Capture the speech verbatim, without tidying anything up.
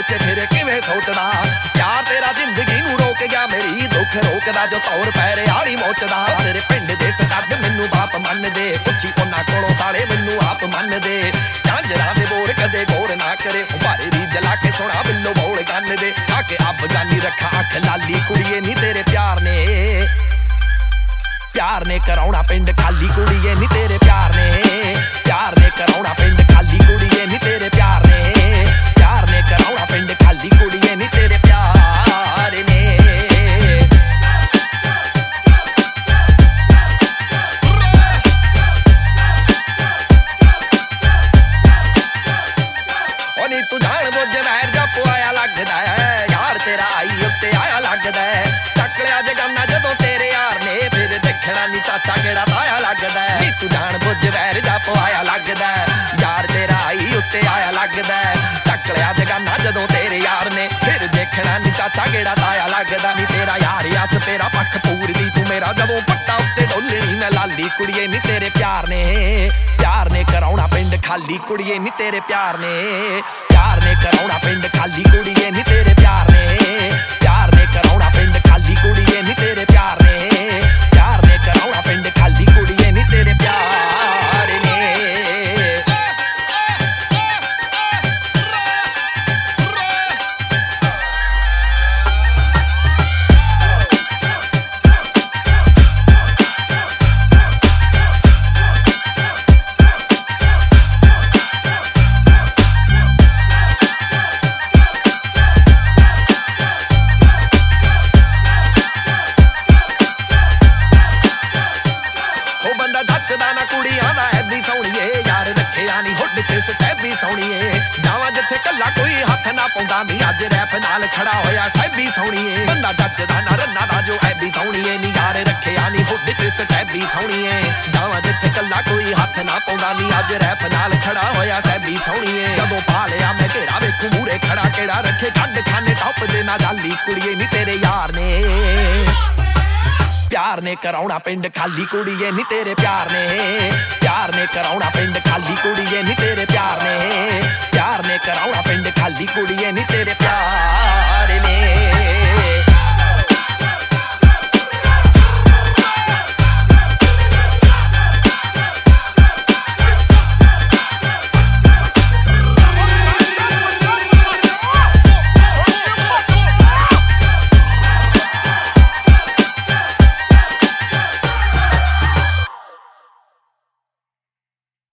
ਵਿੱਚ ਫਿਰ ਕਿਵੇਂ ਸੋਚਦਾ ਯਾਰ ਤੇਰਾ ਜ਼ਿੰਦਗੀ ਨੂੰ ਰੋਕ ਗਿਆ ਮੇਰੀ ਦੁੱਖ ਰੋਕਦਾ ਜੋ ਤੌਰ ਪੈਰੇ ਆਲੀ ਮੋਚਦਾ ਤੇਰੇ ਪਿੰਡ ਦੇ ਸਟੱਡ ਮੈਨੂੰ ਬਾਪ ਮੰਨਦੇ ਪੁੱਛੀ ਉਹਨਾਂ ਕੋਲੋਂ ਸਾਲੇ ਮੈਨੂੰ ਆਪ ਮੰਨਦੇ ਝਾਂਜਰਾਂ ਦੇ ਬੋਰ ਕਦੇ ਗੌਰ ਨਾ ਕਰੇ ਭਾਰੇ ਦੀ ਜਲਾ ਕੇ ਸੋਣਾ ਬਿੱਲੋ ਬੋਲ ਗੰਨ ਦੇ ਆ ਕੇ ਅਫਗਾਨੀ ਰੱਖਾ ਅੱਖ ਲਾਲੀ ਕੁੜੀਏ ਨੀ ਤੇਰੇ ਪਿਆਰ ਨੇ ਪਿਆਰ ਨੇ ਕਰਾਉਣਾ ਪਿੰਡ ਖਾਲੀ ਕੁੜੀਏ ਨੀ ਤੇਰੇ ਪਿਆਰ ਨੇ ਪਿਆਰ ਨੇ ਕਰਾਉਣਾ ਪਿੰਡ ਖਾਲੀ ਕੁੜੀਏ ਨੀ ਤੇਰੇ ਪਿਆਰ ਨੇ ਪਿਆਰ ਨੇ ਕਰਾਉਣਾ ਪਿੰਡ ਖਾਲੀ ਕੁੜੀਏ ਨੀ ਤੇਰੇ ਪਿਆਰ ਨੇ ਉਹ ਨੀ ਤੂੰ ਜਾਣ ਬੁੱਝ ਵੈਰ ਜਾ ਪੁਆਇਆ ਲੱਗਦਾ ਯਾਰ ਤੇਰਾ ਆਈ ਉੱਤੇ ਆਇਆ ਲੱਗਦਾ ਚੱਕ ਲਿਆ ਜਗਾਨਾ ਜਦੋਂ ਤੇਰੇ ਯਾਰ ਨੇ ਫਿਰ ਦੇਖਣਾ ਨੀ ਚਾਚਾ ਕਿਹੜਾ ਤਾਇਆ ਲੱਗਦਾ ਨੀ ਤੂੰ ਜਾਣ ਬੁੱਝ ਵੈਰ ਜਾ ਪੁਆਇਆ ਲੱਗਦਾ ਯਾਰ ਤੇਰਾ ਆਈ ਉੱਤੇ ਆਇਆ ਲੱਗਦਾ ਚੱਕ ਲਿਆ ਜਗਾਨਾ ਜਦੋਂ ਤੇਰੇ ਯਾਰ ਨੇ ਫਿਰ ਦੇਖਣਾ ਨੀ ਚਾਚਾ ਕਿਹੜਾ ਤਾਇਆ ਲੱਗਦਾ ਨੀ ਤੇਰਾ ਯਾਰ ਹੱਥ ਤੇਰਾ ਪੱਖ ਪੂਰਦੀ ਤੂੰ ਮੇਰਾ ਜਦੋਂ ਪੱਟਾ ਉੱਤੇ ਡੋਲਣੀ ਮੈਂ ਲਾਲੀ ਕੁੜੀਏ ਨੀ ਤੇਰੇ ਪਿਆਰ ਨੇ ਪਿਆਰ ਨੇ ਕਰਾਉਣਾ ਪਿੰਡ ਖਾਲੀ ਕੁੜੀਏ ਨੀ ਤੇਰੇ ਪਿਆਰ ਨੇ ਪਿਆਰ ਨੇ ਕਰਾਉਣਾ ਪਿੰਡ ਖਾਲੀ ਕੁੜੀਏ ਨੀ ਤੇਰੇ ਪਿਆਰ ਨੇ ਪਿਆਰ ਨੇ ਕਰਾਉਣਾ ਪਿੰਡ ਖਾਲੀ ਕੁੜੀਏ ਨੀ ਤੇਰੇ ਪਿਆਰ ਨੇ ਪਿਆਰ ਨੇ ਕਰਾਉਣਾ ਪਿੰਡ ਖਾਲੀ ਕੁੜੀਏ ਨੀ ਤੇਰੇ ਪਿਆਰ ਨੇ ਜੱਚਦਾ ਨਾ ਕੁੜੀਆਂ ਦਾ ਐਬੀ ਸੋਹਣੀਏ ਯਾਰ ਰੱਖਿਆ ਨੀ ਹੁੱਡ ਚ ਸਟੈਬੀ ਸੋਹਣੀਏ ਜਾਵਾਂ ਜਿੱਥੇ ਕੱਲਾ ਕੋਈ ਹੱਥ ਨਾ ਪਾਉਂਦਾ ਨੀ ਅੱਜ ਰੈਪ ਨਾਲ ਖੜਾ ਹੋਇਆ ਸੈਬੀ ਸੋਹਣੀਏ ਬੰਦਾ ਜੱਚਦਾ ਨਾ ਰੰਨਾ ਦਾ ਜੋ ਐਬੀ ਸੋਹਣੀਏ ਨੀ ਯਾਰ ਰੱਖਿਆ ਨੀ ਹੁੱਡ ਚ ਸਟੈਬੀ ਸੋਹਣੀਏ ਜਾਵਾਂ ਜਿੱਥੇ ਕੱਲਾ ਕੋਈ ਹੱਥ ਨਾ ਪਾਉਂਦਾ ਨੀ ਅੱਜ ਰੈਪ ਨਾਲ ਖੜਾ ਹੋਇਆ ਸੈਬੀ ਸੋਹਣੀਏ ਜਦੋਂ ਪਾ ਲਿਆ ਮੈਂ ਘੇਰਾ ਵੇਖੂ ਮੂਰੇ ਖੜਾ ਕਿਹੜਾ ਰੱਖੇ ਕੱਢ ਖਾਨੇ ਟੱਪ ਦੇ ਨਾ ਜਾਲੀ ਕੁੜੀਏ ਨੀ ਤੇਰੇ ਯਾਰ ਨੇ ਪਿਆਰ ਨੇ ਕਰਾਉਣਾ ਪਿੰਡ ਖਾਲੀ ਕੁੜੀਏ ਨੀ ਤੇਰੇ ਪਿਆਰ ਨੇ ਪਿਆਰ ਨੇ ਕਰਾਉਣਾ ਪਿੰਡ ਖਾਲੀ ਕੁੜੀਏ ਨੀ ਤੇਰੇ ਪਿਆਰ ਨੇ ਪਿਆਰ ਨੇ ਕਰਾਉਣਾ ਪਿੰਡ ਖਾਲੀ ਕੁੜੀਏ ਨੀ ਤੇਰੇ ਪਿਆਰ